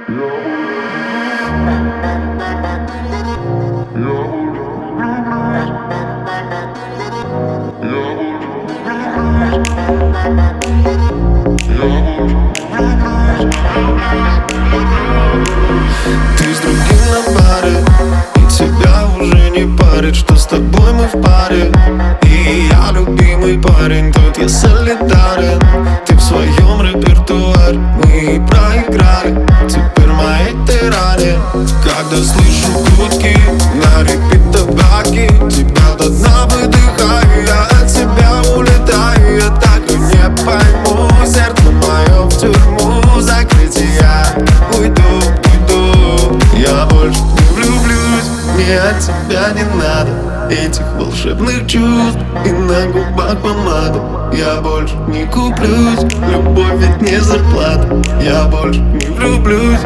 Ты с другим на паре, и тебя уже не парит, что с тобой мы в паре. И я любимый парень, тут я солидарен. Ты в своем репертуаре, мы проиграли. Теперь мои тиране, когда слышу гудки на репит табаки, тебя до дна выдыхаю, я от тебя улетаю. Я так и не пойму, сердце мое в тюрьму закрыть, и я уйду. Я больше не влюблюсь, мне от тебя не надо этих волшебных чувств и на губах помада. Я больше не куплюсь, любовь ведь не зарплата. Я больше не влюблюсь,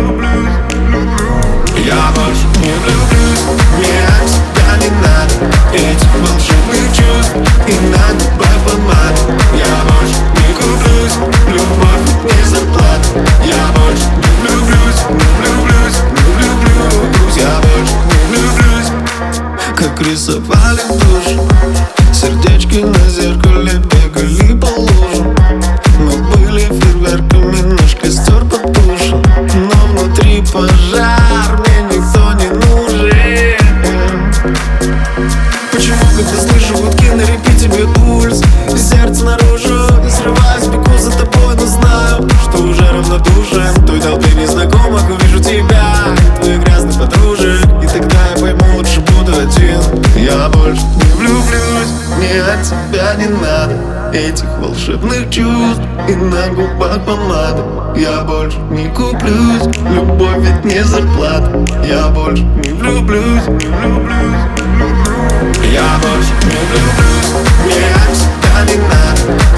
Я больше не влюблюсь, мне от тебя не надо этих волшебных чувств и на губах помада. Я больше не куплюсь, любовь ведь не зарплата. Я больше не влюблюсь, я больше не влюблюсь. Как рисовали в душе, сердечки на зеркале бегали по лужам. Мы были фейерверками, наш костер потушен, но внутри пожар, мне никто не нужен. Почему, когда слышу гудки на репите, бьет пульс, сердце наружу, я срываюсь, бегу за тобой, но знаю, что уже равнодушен. Той толпе незнакомых увижу тебя и твоих грязных подружек, и тогда я пойму, лучше буду один. Я больше не влюблюсь, мне от тебя не надо этих волшебных чувств и на губах помада. Я больше не куплюсь, любовь ведь не зарплата. Я больше не влюблюсь, Я больше не влюблюсь, мне от тебя не надо